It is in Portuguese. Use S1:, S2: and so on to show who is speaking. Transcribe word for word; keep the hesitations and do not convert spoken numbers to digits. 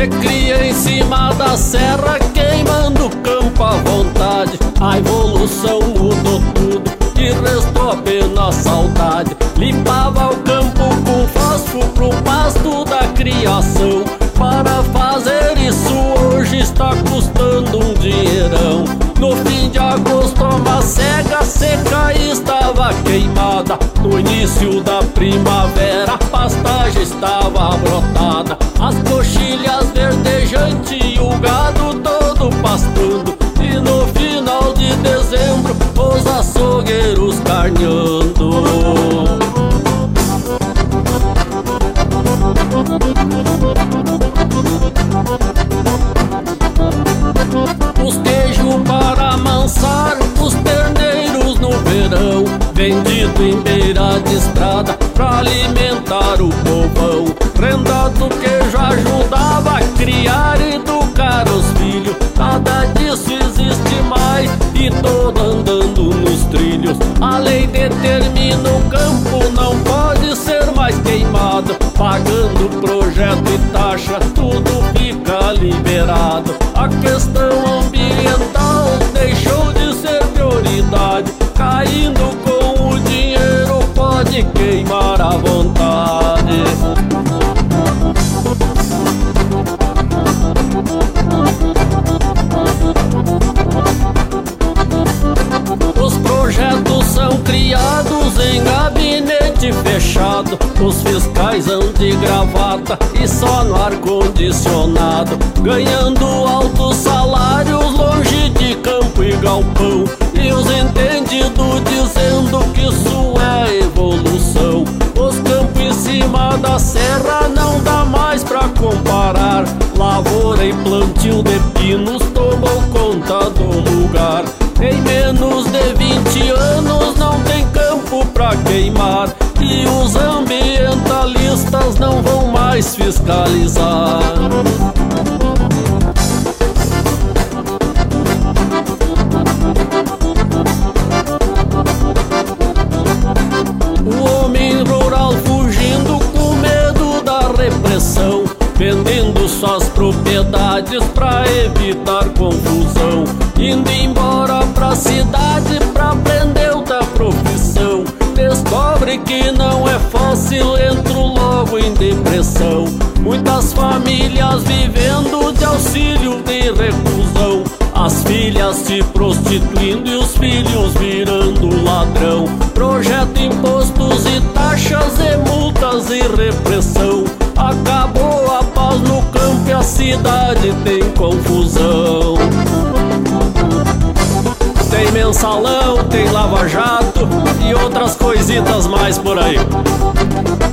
S1: se cria em cima da serra, queimando o campo à vontade. A evolução mudou tudo e restou apenas saudade. Limpava o campo com fósforo pro pasto da criação. Para fazer isso hoje está custando um dinheirão. No fim de agosto a macega seca estava queimada. No início da primavera a pastagem estava brotada. As coxilhas verdejantes e o gado todo pastando. E no final de dezembro os açougueiros carneando. Os queijos para amansar os terneiros no verão, vendido em beira de estrada pra alimentar o povão. Renda do queijo ajudava a criar e educar os filhos. Nada disso existe mais e todo andando nos trilhos. A lei determina o campo não pode ser mais queimado. Pagando projeto e taxa tudo fica liberado. A questão ambiental deixou de ser prioridade. Caindo com o dinheiro pode queimar à vontade. Os projetos são criados em gabinete fechado. Os fiscais andam de gravata e só no ar-condicionado, ganhando altos salários longe de campo e galpão. E os entendidos dizendo que isso é evolução. Os campos em cima da serra não dá mais pra comparar. Lavoura e plantio de pinos tomou conta do lugar. Em menos de vinte anos não tem campo pra queimar. E os ambientalistas não vão mais fiscalizar. O homem rural fugindo com medo da repressão, vendendo suas propriedades pra evitar confusão. Indo embora pra cidade pra aprender outra profissão. Descobre que não é fácil, entro logo em depressão. Muitas famílias vivendo de auxílio de reclusão. As filhas se prostituindo e os filhos virando ladrão. Projeto, impostos e taxas e multas e repressão. Acabou a paz no campo e a cidade tem confusão. Tem mensalão, tem lava-jato e outras coisitas mais por aí.